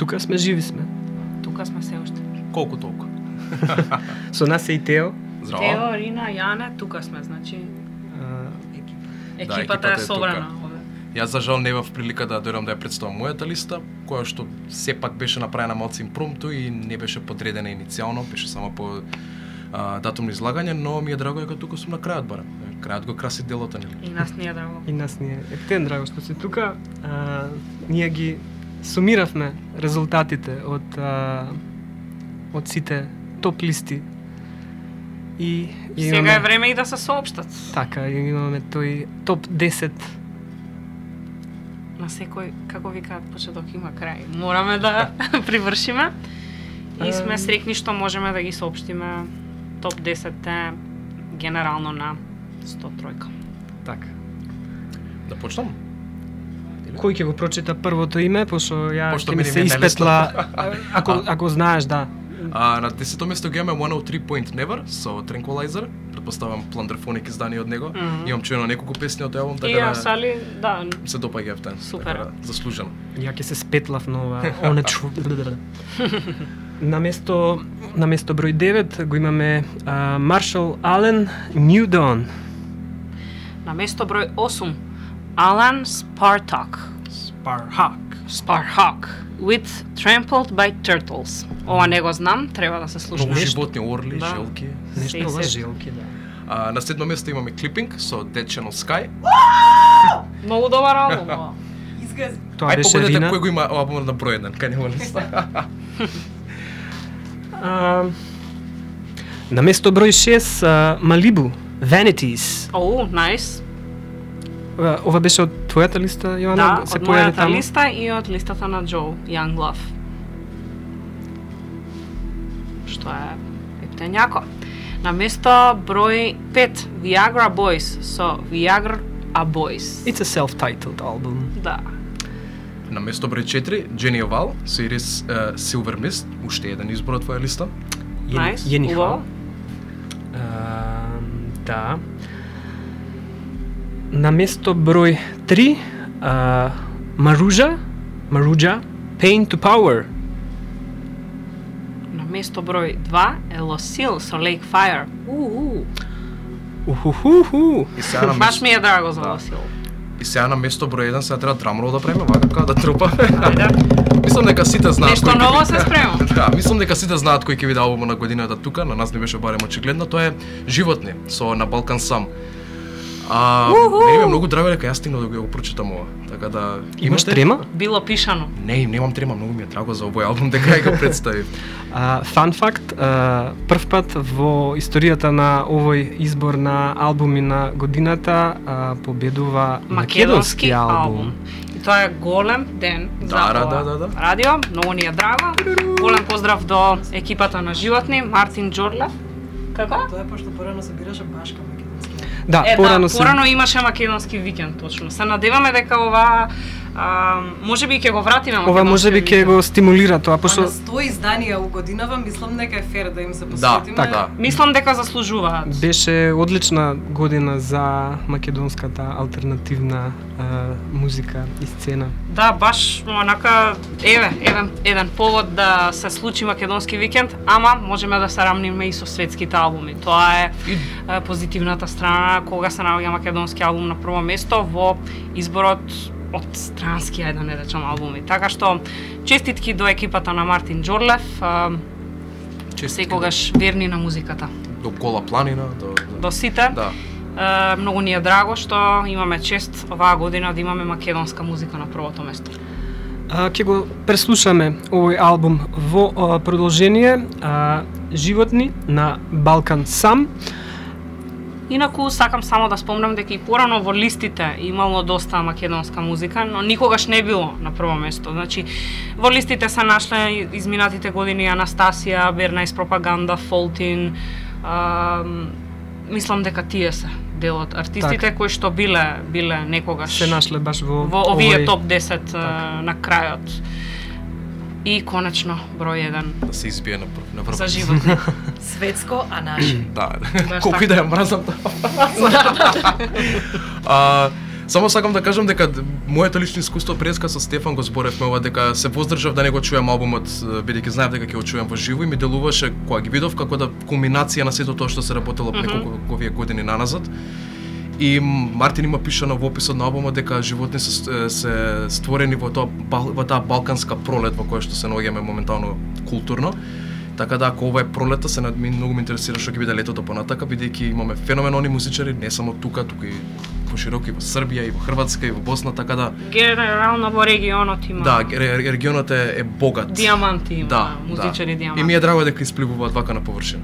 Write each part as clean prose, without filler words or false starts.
тука сме, живи сме. Тука сме се уште. Колку толку? Со нас е и Тео. Здраво. Тео, Рина, Јане, тука сме, значи екипата екипата е е собрана. Јас за жал не бев прилика да дојдам да ја представам мојата листа, која што сепак беше направена малку импромту и не беше подредена иницијално, беше само по датумно излагање, но ми е драго дека тука сум на крајот барем. Крајот го краси делото, нели? И нас ни е драго. И нас ни е ектен драго што си тука. Ние ги сумиравме резултатите од сите топ листи. И Сега е време и да се соопштат. Така, имаме тој топ 10. На секој, како викаат, почеток има крај. Мораме да привршиме. И сме среќни што можеме да ги соопштиме топ 10 генерално на 103. Така. Да почнам? Кој ќе го прочита првото име, пошто ја Пошто ќе ми мене се ми е на испетла, ако знаеш, да. На 10-то место ги имаме 103 Point Never со Tranquilizer. Предпоставам Plunderphonic издание од него. Имам чуено неколку песни од тој албум, И така јас али, да, се допаѓа ефтен. Супер. Така, заслужено. Ја ќе се спетлав на ова. На место број 9 го имаме Marshall Allen New Dawn. на место број 8 Alan Spartak with Trampled by Turtles. Ова не го знам, треба да се слушне. Многу животни, орли, Да. желки. Нешто Се ова се- желки, да. На 7-то место имаме Clipping со Dead Channel Sky. Многу добар албум ова. Изгази. Тоа Ај беше погледнете Рина. кој го има албумот на број 1, кај него листа. На место број 6 Malibu Vanities. Оу, најс. Ова беше од твојата листа, Јоана? Да, се од појави мојата таму? листа и од листата на Joe Young Love. Што е ептењако. На место број 5 Viagra Boys со Viagra Boys. It's a self-titled album. Да. На место број 4 Jenny Oval со Iris Silver Mist, уште еден избор од твоја листа. Најс, Јени убаво. Да. На место број 3 Maruja Pain to Power. На место број 2 е Lucille со Lake Fire. Ухухуху. И сега на Баш место, ми е драго за Lucille. и сега на место број 1 сега треба драмрол да правиме, вака како да трупа. Ајде. Мислам дека сите знаат Нешто кој ќе ново биде. се спремам. Да, мислам дека сите знаат кој ќе биде албумот на годината тука, на нас не беше барем очигледно, тоа е Животни со На Балкан сам. Мене ми е многу драго дека јас стигнав да го прочитам ова. Така да Имаш имате- трема? Било пишано. Не, немам трема, многу ми е драго за овој албум дека ја го представив. Фан факт, прв пат во историјата на овој избор на албуми на годината победува македонски албум. И тоа е голем ден за Да, ова да. радио. Многу ни е драго. Голем поздрав до екипата на Животни, Мартин Џорлев. Како? Тоа е пошто порано се бираше башка македонски. Да, порано имаше македонски викенд, точно. Се надеваме дека ова можеби ќе го вратиме македонски. Ова можеби ќе го стимулира тоа, А пошто на 100 изданија у годинава, мислам дека е фер да им се Да, посветиме. така. Мислам дека заслужуваат. беше одлична година за македонската алтернативна музика и сцена. Да, баш онака, еден повод да се случи македонски викенд, ама можеме да се рамниме и со светските албуми. Тоа е позитивната страна кога се наоѓа македонски албум на прво место во изборот од странски, ајде да не речам, албуми. Така што честитки до екипата на Мартин Џорлев, секогаш верни на музиката. До Гола планина, До сите. Да. Многу ни е драго што имаме чест оваа година да имаме македонска музика на првото место. Ќе го преслушаме овој албум во продолжение Животни на Балкан сам. Инаку сакам само да спомнам дека и порано во листите имало доста македонска музика, но никогаш не било на прво место. Значи, во листите се нашле изминатите години Анастасија, Бернајс Пропаганда, Фолтин, мислам дека тие се дел од артистите кои што биле некогаш Се нашле баш во овие овој- топ 10 на крајот. И конечно број 1 Да се избие на врв. за Животни. Светско, а наши. Да, Баш колку и така. да ја мразам тоа. Само сакам да кажам дека моето лично искуство преска со Стефан го зборевме ова, дека се воздржав да не го чујам албумот, бидејќи знаев дека ќе го чујам во живо и ми делуваше кога ги видов како да кулминација на сето тоа што се работело неколку овие години наназад. И Мартин има пишано во описот на албумот дека животни се створени во таа балканска пролет во која што се наоѓаме моментално културно. Така да ако ова е пролета, многу ме интересира што ќе биде летото понатака, бидејќи имаме феноменални музичари не само тука, туку и пошироко и во Србија, и во Хрватска, и во Босна, така да генерално во регионот има. Да, регионот е богат. Диаманти има, музичари диаманти. И ми е драго дека испливуваат вака на површина.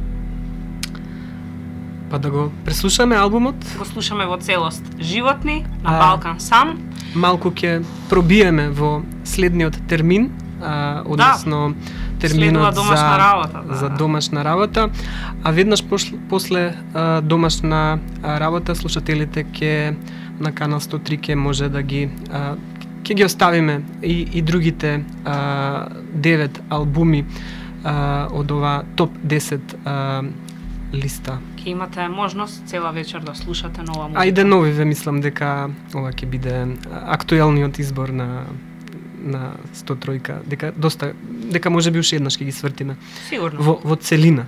Па да го преслушаме албумот. Го слушаме во целост. Животни на Балкан сам. Малку ќе пробиеме во следниот термин, односно терминот домашна работа, за домашна работа, а веднаш после домашна работа слушателите ќе на канал 103 ќе може да ги ќе ги оставиме и другите 9 албуми од ова топ 10 листа. Ќе имате можност цела вечер да слушате нова музика. Ајде новиве, мислам дека ова ќе биде актуелниот избор на 103, дека може би уште еднаш ќе ги свртиме. Сигурно. Во целина.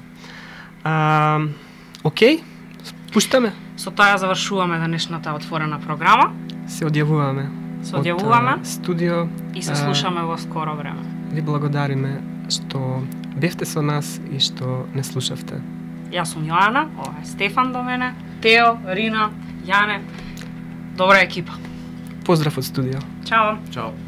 Океј, пуштаме. Со тоа завршуваме денешната отворена програма. Се одјавуваме. Од студио и се слушаме во скоро време. Ви благодариме што бевте со нас и што не слушавте. Јас сум Јоана, ова е Стефан до мене, Тео, Рина, Јане. Добра екипа. Поздрав од студио. Чао. Чао.